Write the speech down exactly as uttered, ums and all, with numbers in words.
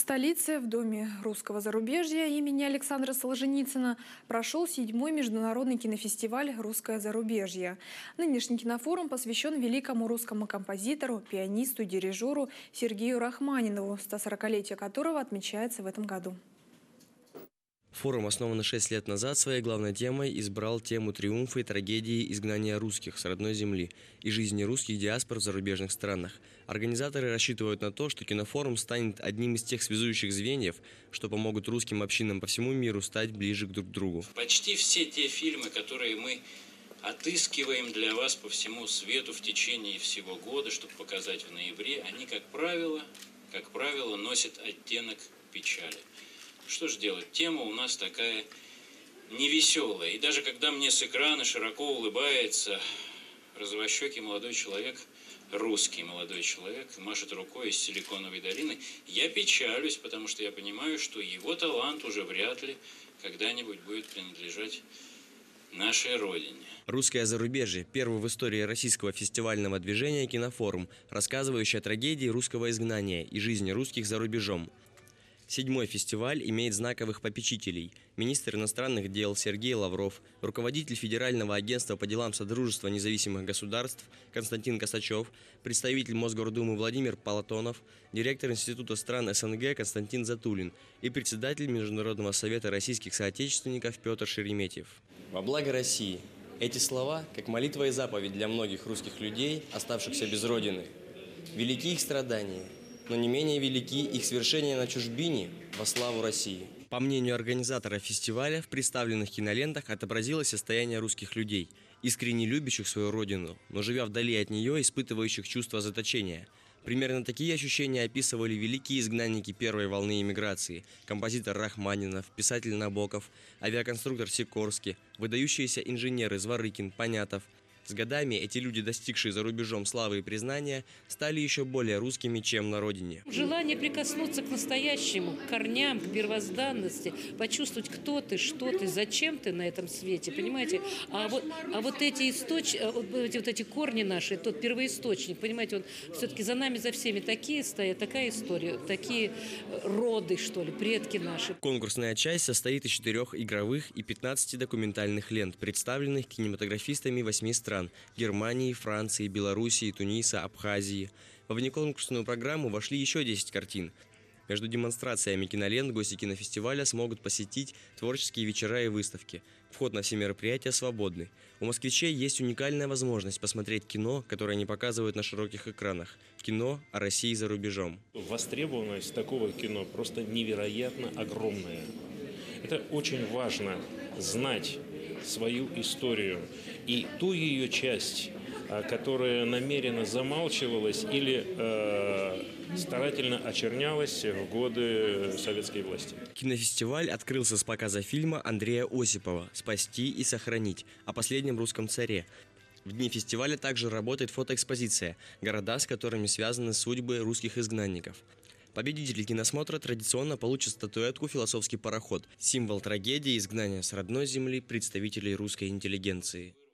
столице, в Доме русского зарубежья имени Александра Солженицына, прошел седьмой международный кинофестиваль «Русское зарубежье». Нынешний кинофорум посвящен великому русскому композитору, пианисту, дирижеру Сергею Рахманинову, стосорокалетие которого отмечается в этом году. Форум, основанный шесть лет назад, своей главной темой избрал тему триумфа и трагедии изгнания русских с родной земли и жизни русских диаспор в зарубежных странах. Организаторы рассчитывают на то, что кинофорум станет одним из тех связующих звеньев, что помогут русским общинам по всему миру стать ближе друг к другу. Почти все те фильмы, которые мы отыскиваем для вас по всему свету в течение всего года, чтобы показать в ноябре, они, как правило, как правило, носят оттенок печали. Что же делать? Тема у нас такая невеселая. И даже когда мне с экрана широко улыбается розовощекий молодой человек, русский молодой человек, машет рукой из Силиконовой долины, я печалюсь, потому что я понимаю, что его талант уже вряд ли когда-нибудь будет принадлежать нашей родине. «Русское зарубежье» – первый в истории российского фестивального движения кинофорум, рассказывающий о трагедии русского изгнания и жизни русских за рубежом. Седьмой фестиваль имеет знаковых попечителей. Министр иностранных дел Сергей Лавров, руководитель Федерального агентства по делам Содружества независимых государств Константин Косачев, представитель Мосгордумы Владимир Полотонов, директор Института стран СНГ Константин Затулин и председатель Международного совета российских соотечественников Петр Шереметьев. Во благо России. Эти слова, как молитва и заповедь для многих русских людей, оставшихся без родины. Велики их страдания, но не менее велики их свершения на чужбине во славу России. По мнению организатора фестиваля, в представленных кинолентах отобразилось состояние русских людей, искренне любящих свою родину, но живя вдали от нее, испытывающих чувство заточения. Примерно такие ощущения описывали великие изгнанники первой волны эмиграции: композитор Рахманинов, писатель Набоков, авиаконструктор Сикорский, выдающиеся инженеры Зворыкин, Понятов. С годами эти люди, достигшие за рубежом славы и признания, стали еще более русскими, чем на родине. Желание прикоснуться к настоящему, к корням, к первозданности, почувствовать, кто ты, что ты, зачем ты на этом свете, понимаете? А вот, а вот эти источ... вот эти, вот эти корни наши, тот первоисточник, понимаете, он все-таки за нами, за всеми такие стоят, такая история, такие роды, что ли, предки наши. Конкурсная часть состоит из четырех игровых и пятнадцати документальных лент, представленных кинематографистами восьми стран: Германии, Франции, Белоруссии, Туниса, Абхазии. Во внеконкурсную программу вошли еще десять картин. Между демонстрациями кинолент гости кинофестиваля смогут посетить творческие вечера и выставки. Вход на все мероприятия свободный. У москвичей есть уникальная возможность посмотреть кино, которое не показывают на широких экранах. Кино о России за рубежом. Востребованность такого кино просто невероятно огромная. Это очень важно знать свою историю и ту ее часть, которая намеренно замалчивалась или э, старательно очернялась в годы советской власти. Кинофестиваль открылся с показа фильма Андрея Осипова «Спасти и сохранить» о последнем русском царе. В дни фестиваля также работает фотоэкспозиция «Города, с которыми связаны судьбы русских изгнанников». Победитель киносмотра традиционно получит статуэтку «Философский пароход» – символ трагедии изгнания с родной земли представителей русской интеллигенции.